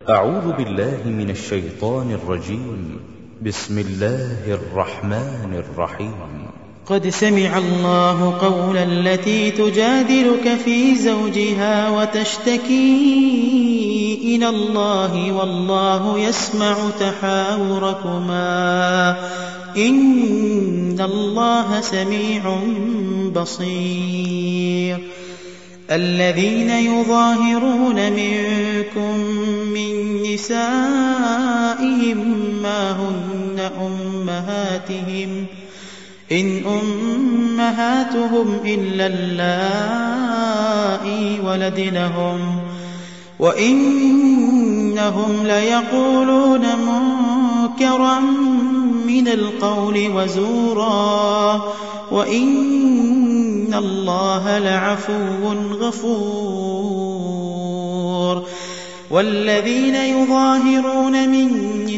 أعوذ بالله من الشيطان الرجيم. بسم الله الرحمن الرحيم. قد سمع الله قول التي تجادلك في زوجها وتشتكي إلى الله والله يسمع تحاوركما إن الله سميع بصير. الذين يظاهرون منكم من نسائهم ما هن أمهاتهم إن أمهاتهم إلا اللائي ولدنهم وإنهم ليقولون منكرا من القول وزورا وإن الله لعفو غفور. والذين يظاهرون من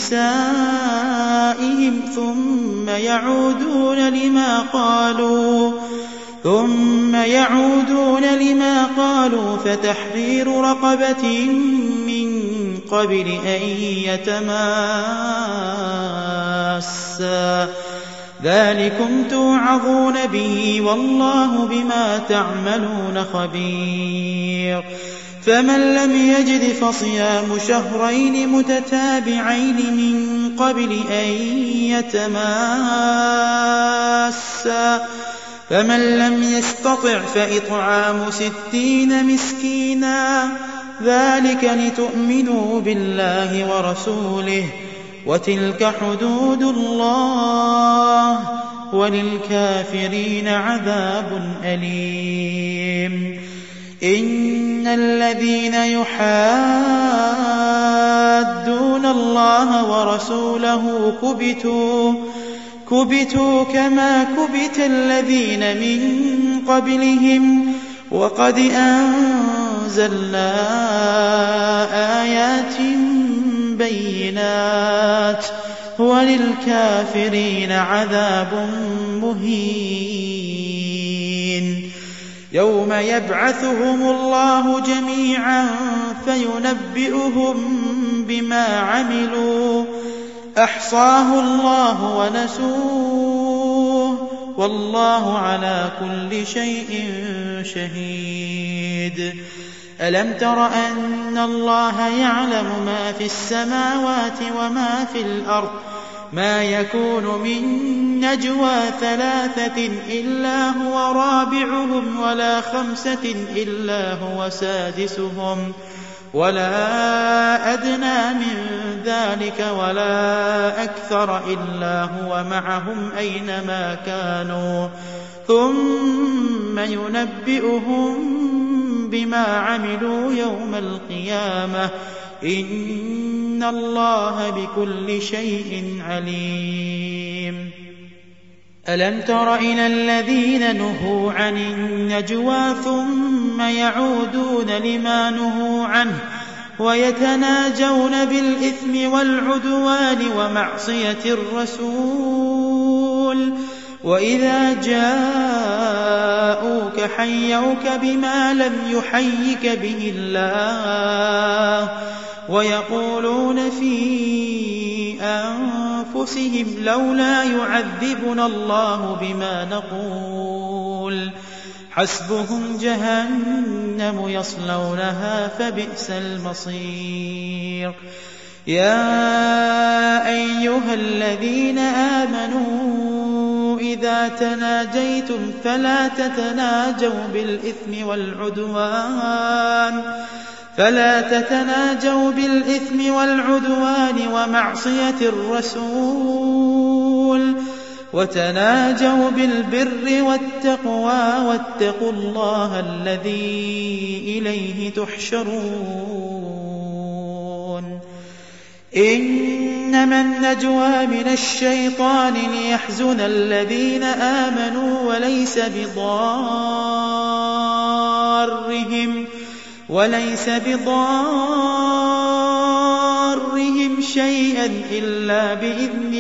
نسائهم ثم يعودون لما قالوا فتحرير رقبة من قبل أن يتماسا ذلكم توعظون به والله بما تعملون خبير. فمن لم يجد فصيام شهرين متتابعين من قبل أن يتماسا فمن لم يستطع فإطعام 60 مسكينا ذلك لتؤمنوا بالله ورسوله وتلك حدود الله وللكافرين عذاب أليم. إن الذين يحادون الله ورسوله كبتوا كما كبت الذين من قبلهم وقد أنزلنا آيات بينات وللكافرين عذاب مهين. يوم يبعثهم الله جميعا فينبئهم بما عملوا أحصاه الله ونسوه والله على كل شيء شهيد. ألم تر أن الله يعلم ما في السماوات وما في الأرض ما يكون من نجوى 3 إلا هو رابعهم ولا 5 إلا هو سادسهم ولا أدنى من ذلك ولا أكثر إلا هو معهم أينما كانوا ثم ينبئهم بما عملوا يوم القيامة إن الله بكل شيء عليم. ألم تر إلى الذين نهوا عن النجوى ثم يعودون لما نهوا عنه ويتناجون بالإثم والعدوان ومعصية الرسول وإذا جاءوك حيوك بما لم يحيك به الله ويقولون في أنفسهم لولا يعذبنا الله بما نقول حسبهم جهنم يصلونها فبئس المصير. يا أيها الذين آمنوا إذا تناجيتم فلا تتناجوا بالإثم والعدوان ومعصية الرسول وتناجوا بالبر والتقوى واتقوا الله الذي إليه تحشرون. إنما النجوى من الشيطان ليحزن الذين آمنوا وليس بضارهم شيئا إلا بإذن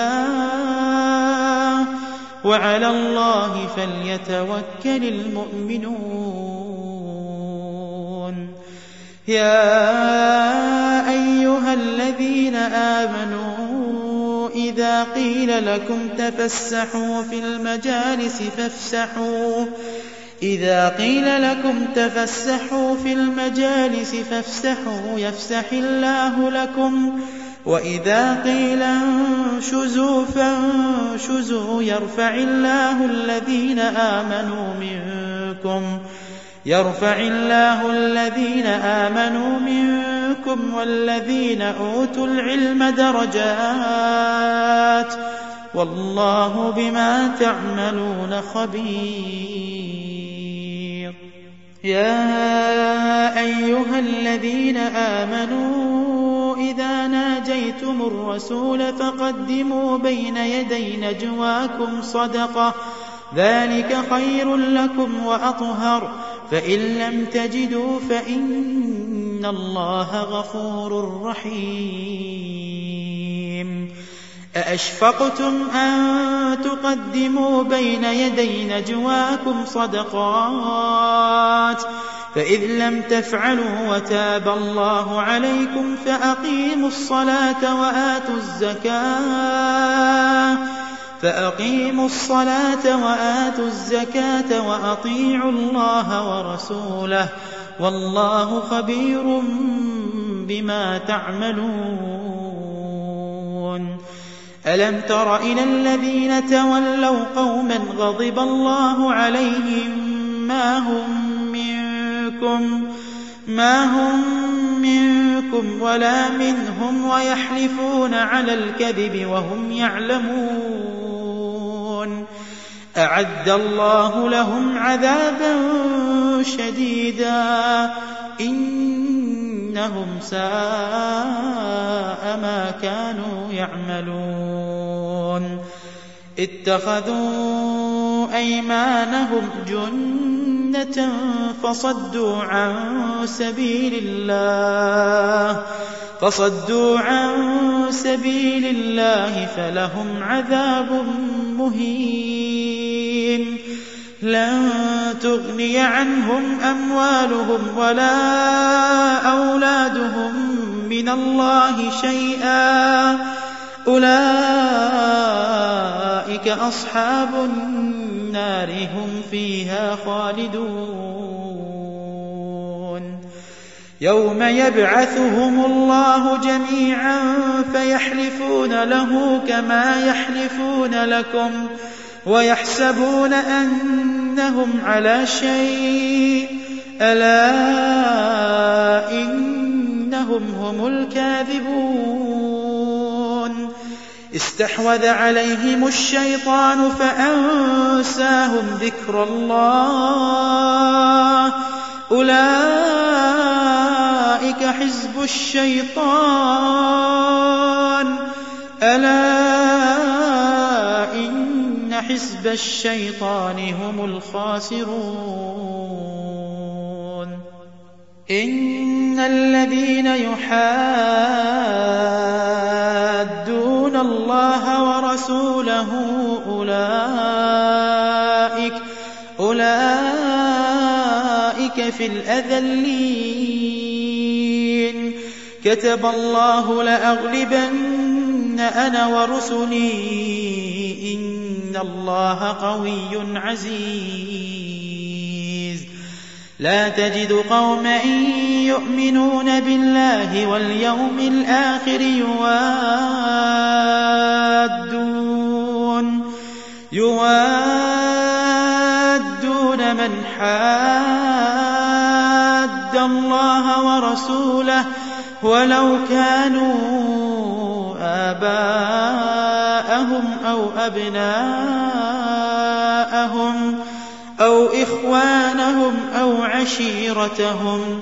الله وعلى الله فليتوكل المؤمنون. يا أيها الذين آمنوا إذا قيل لكم تفسحوا في المجالس فافسحوا يفسح الله لكم، وإذا قيل انشزوا فانشزوا يرفع الله الذين آمنوا منكم والذين أوتوا العلم درجات، والله بما تعملون خبير. يا أيها الذين آمنوا إذا ناجيتم الرسول فقدموا بين يدي نجواكم صدقة، ذلك خير لكم وأطهر، فإن لم تجدوا فإن الله غفور رحيم. أأشفقتم أن تقدموا بين يدي نجواكم صدقات، فإذ لم تفعلوا وتاب الله عليكم فأقيموا الصلاة وآتوا الزكاة وأطيعوا الله ورسوله، والله خبير بما تعملون. ألم تر إلى الذين تولوا قوما غضب الله عليهم ما هم منكم ولا منهم ويحلفون على الكذب وهم يعلمون، أعد الله لهم عذابا شديدا إنهم ساء ما كانوا يعملون. اتخذوا أيمانهم جنة فصدوا عن سبيل الله فلهم عذاب مهين. لن تغني عنهم أموالهم ولا أولادهم من الله شيئا، أولئك أصحاب النار هم فيها خالدون. يوم يبعثهم الله جميعا فيحلفون له كما يحلفون لكم ويحسبون أنهم على شيء، ألا إنهم هم الكاذبون. استحوذ عليهم الشيطان فأنساهم ذكر الله، أولئك حزب الشيطان، ألا إن حزب الشيطان هم الخاسرون. إن الذين يحادون الله ورسوله أولئك في الأذلين، كتب الله لأغلبن أنا ورسلي إن الله قوي عزيز. لا تجد قوما يؤمنون بالله واليوم الآخر يوادون من حاد الله ورسوله ولو كانوا آباءهم أو أبناءهم أو إخوانهم أو عشيرتهم،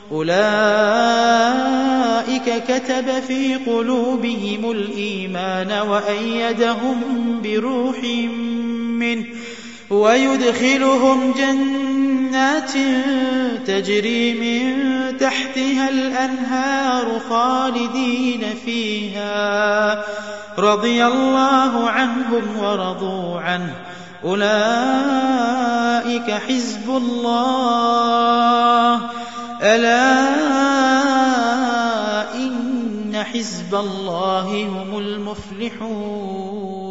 أولئك كتب في قلوبهم الإيمان وأيدهم بروح منه ويدخلهم جنات تجري من تحتها الأنهار خالدين فيها، رضي الله عنهم ورضوا عنه، أولئك حزب الله، ألا إن إن حزب الله هم المفلحون